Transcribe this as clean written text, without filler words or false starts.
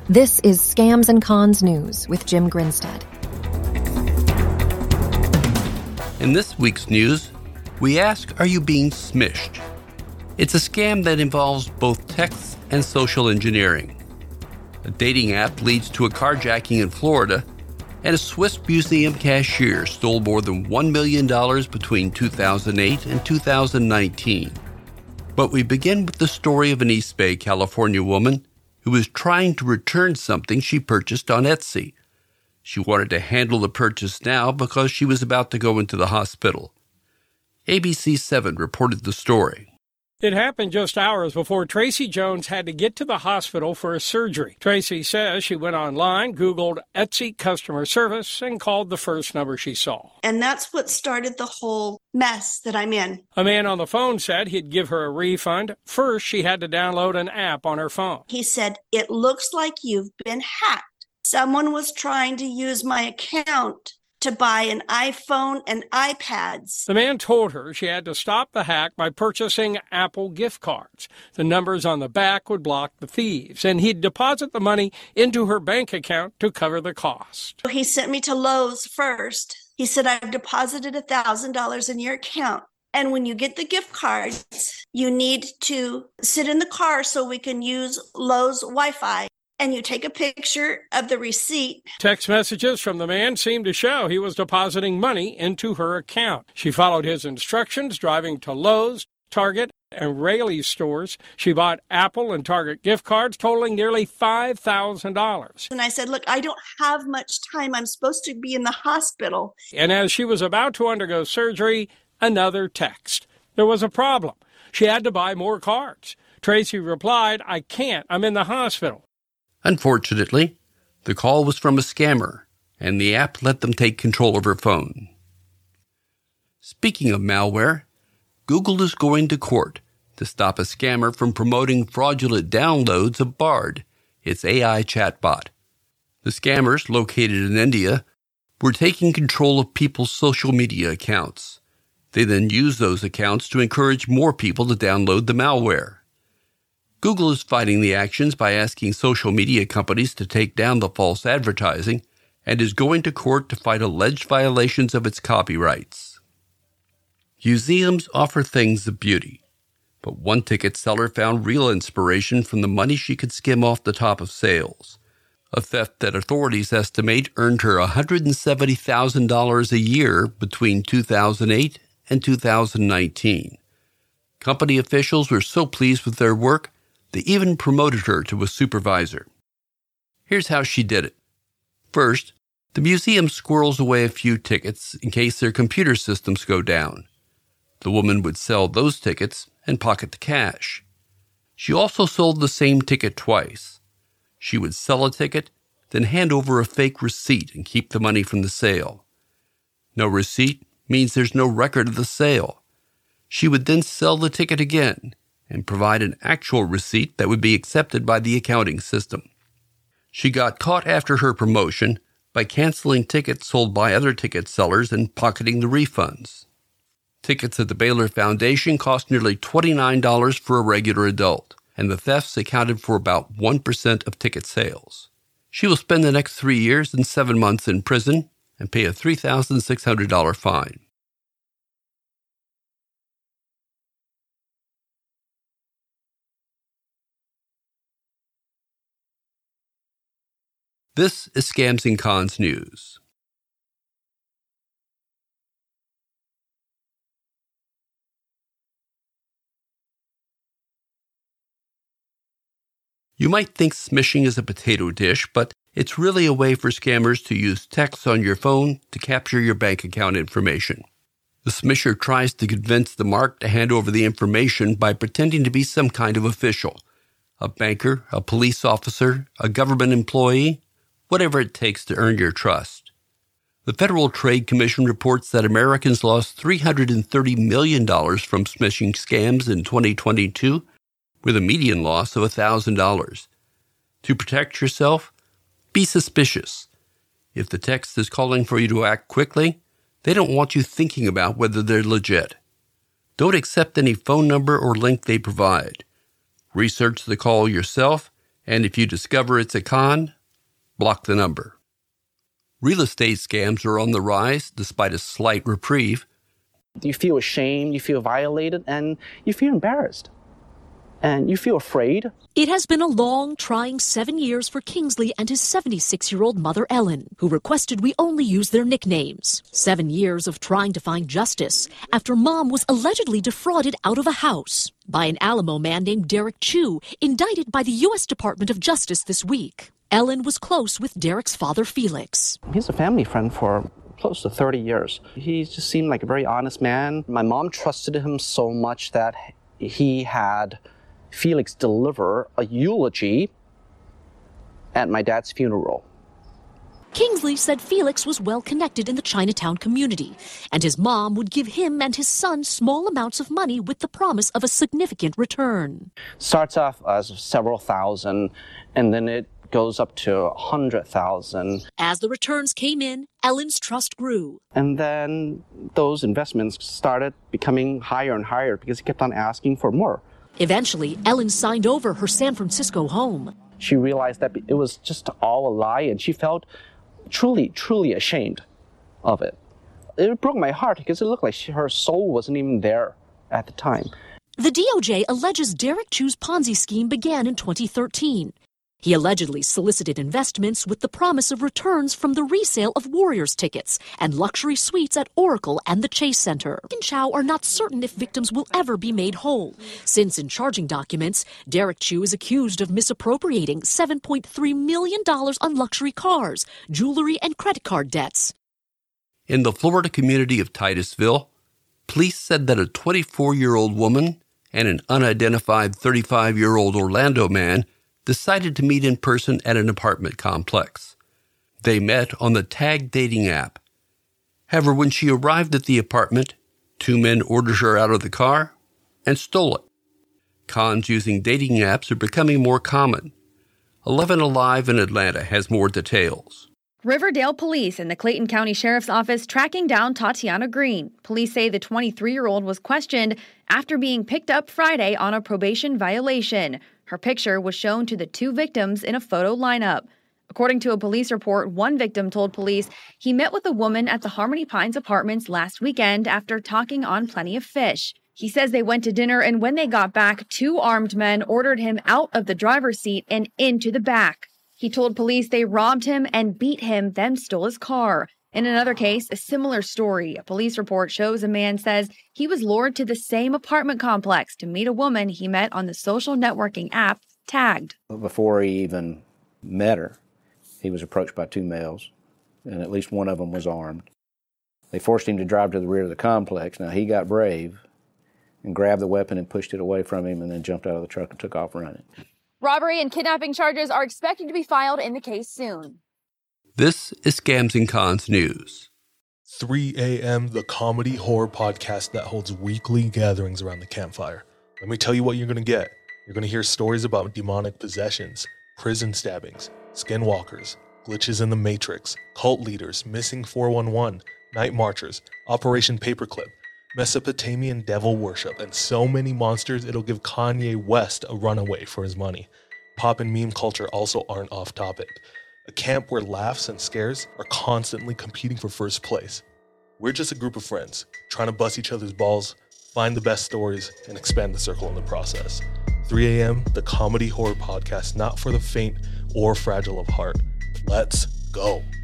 This is Scams and Cons News with Jim Grinstead. In this week's news, we ask, are you being smished? It's a scam that involves both text and social engineering. A dating app leads to a carjacking in Florida, and a Swiss museum cashier stole more than $1 million between 2008 and 2019. But we begin with the story of an East Bay, California woman who was trying to return something she purchased on Etsy. She wanted to handle the purchase now because she was about to go into the hospital. ABC 7 reported the story. It happened just hours before Tracy Jones had to get to the hospital for a surgery. Tracy says she went online, Googled Etsy customer service, and called the first number she saw. And that's what started the whole mess that I'm in. A man on the phone said he'd give her a refund. First, she had to download an app on her phone. He said, "It looks like you've been hacked. Someone was trying to use my account to buy an iPhone and iPads." The man told her she had to stop the hack by purchasing Apple gift cards. The numbers on the back would block the thieves, and he'd deposit the money into her bank account to cover the cost. He sent me to Lowe's first. He said, "I've deposited $1,000 in your account. And when you get the gift cards, you need to sit in the car so we can use Lowe's Wi-Fi. And you take a picture of the receipt." Text messages from the man seemed to show he was depositing money into her account. She followed his instructions, driving to Lowe's, Target, and Raley's stores. She bought Apple and Target gift cards totaling nearly $5,000. And I said, "Look, I don't have much time. I'm supposed to be in the hospital." And as she was about to undergo surgery, another text. There was a problem. She had to buy more cards. Tracy replied, "I can't. I'm in the hospital." Unfortunately, the call was from a scammer, and the app let them take control of her phone. Speaking of malware, Google is going to court to stop a scammer from promoting fraudulent downloads of Bard, its AI chatbot. The scammers, located in India, were taking control of people's social media accounts. They then used those accounts to encourage more people to download the malware. Google is fighting the actions by asking social media companies to take down the false advertising and is going to court to fight alleged violations of its copyrights. Museums offer things of beauty, but one ticket seller found real inspiration from the money she could skim off the top of sales, a theft that authorities estimate earned her $170,000 a year between 2008 and 2019. Company officials were so pleased with their work, they even promoted her to a supervisor. Here's how she did it. First, the museum squirrels away a few tickets in case their computer systems go down. The woman would sell those tickets and pocket the cash. She also sold the same ticket twice. She would sell a ticket, then hand over a fake receipt and keep the money from the sale. No receipt means there's no record of the sale. She would then sell the ticket again and provide an actual receipt that would be accepted by the accounting system. She got caught after her promotion by canceling tickets sold by other ticket sellers and pocketing the refunds. Tickets at the Baylor Foundation cost nearly $29 for a regular adult, and the thefts accounted for about 1% of ticket sales. She will spend the next 3 years and 7 months in prison and pay a $3,600 fine. This is Scams and Cons News. You might think smishing is a potato dish, but it's really a way for scammers to use text on your phone to capture your bank account information. The smisher tries to convince the mark to hand over the information by pretending to be some kind of official, a banker, a police officer, a government employee, whatever it takes to earn your trust. The Federal Trade Commission reports that Americans lost $330 million from smishing scams in 2022, with a median loss of $1,000. To protect yourself, be suspicious. If the text is calling for you to act quickly, they don't want you thinking about whether they're legit. Don't accept any phone number or link they provide. Research the call yourself And if you discover it's a con, block the number. Real estate scams are on the rise despite a slight reprieve. You feel ashamed, you feel violated, and you feel embarrassed. And you feel afraid. It has been a long, trying 7 years for Kingsley and his 76-year-old mother, Ellen, who requested we only use their nicknames. 7 years of trying to find justice after Mom was allegedly defrauded out of a house by an Alamo man named Derek Chu, indicted by the U.S. Department of Justice this week. Ellen was close with Derek's father, Felix. He's a family friend for close to 30 years. He just seemed like a very honest man. My mom trusted him so much that he had Felix deliver a eulogy at my dad's funeral. Kingsley said Felix was well connected in the Chinatown community, and his mom would give him and his son small amounts of money with the promise of a significant return. Starts off as several thousand, and then it goes up to 100,000. As the returns came in, Ellen's trust grew. And then those investments started becoming higher and higher because he kept on asking for more. Eventually, Ellen signed over her San Francisco home. She realized that it was just all a lie, and she felt truly, truly ashamed of it. It broke my heart because it looked like her soul wasn't even there at the time. The DOJ alleges Derek Chu's Ponzi scheme began in 2013. He allegedly solicited investments with the promise of returns from the resale of Warriors tickets and luxury suites at Oracle and the Chase Center. And Chow are not certain if victims will ever be made whole, since in charging documents, Derek Chu is accused of misappropriating $7.3 million on luxury cars, jewelry, and credit card debts. In the Florida community of Titusville, police said that a 24-year-old woman and an unidentified 35-year-old Orlando man decided to meet in person at an apartment complex. They met on the Tag dating app. However, when she arrived at the apartment, 2 men ordered her out of the car and stole it. Cons using dating apps are becoming more common. 11 Alive in Atlanta has more details. Riverdale Police and the Clayton County Sheriff's Office tracking down Tatiana Green. Police say the 23-year-old was questioned after being picked up Friday on a probation violation. Her picture was shown to the 2 victims in a photo lineup. According to a police report, one victim told police he met with a woman at the Harmony Pines apartments last weekend after talking on Plenty of Fish. He says they went to dinner, and when they got back, 2 armed men ordered him out of the driver's seat and into the back. He told police they robbed him and beat him, then stole his car. In another case, a similar story. A police report shows a man says he was lured to the same apartment complex to meet a woman he met on the social networking app Tagged. Before he even met her, he was approached by 2 males, and at least one of them was armed. They forced him to drive to the rear of the complex. Now, he got brave and grabbed the weapon and pushed it away from him and then jumped out of the truck and took off running. Robbery and kidnapping charges are expected to be filed in the case soon. This is Scams and Cons News. 3 a.m., the comedy horror podcast that holds weekly gatherings around the campfire. Let me tell you what you're going to get. You're going to hear stories about demonic possessions, prison stabbings, skinwalkers, glitches in the Matrix, cult leaders, missing 411, night marchers, Operation Paperclip, Mesopotamian devil worship, and so many monsters it'll give Kanye West a runaway for his money. Pop and meme culture also aren't off topic. A camp where laughs and scares are constantly competing for first place. We're just a group of friends, trying to bust each other's balls, find the best stories, and expand the circle in the process. 3 a.m., the comedy horror podcast not for the faint or fragile of heart. Let's go.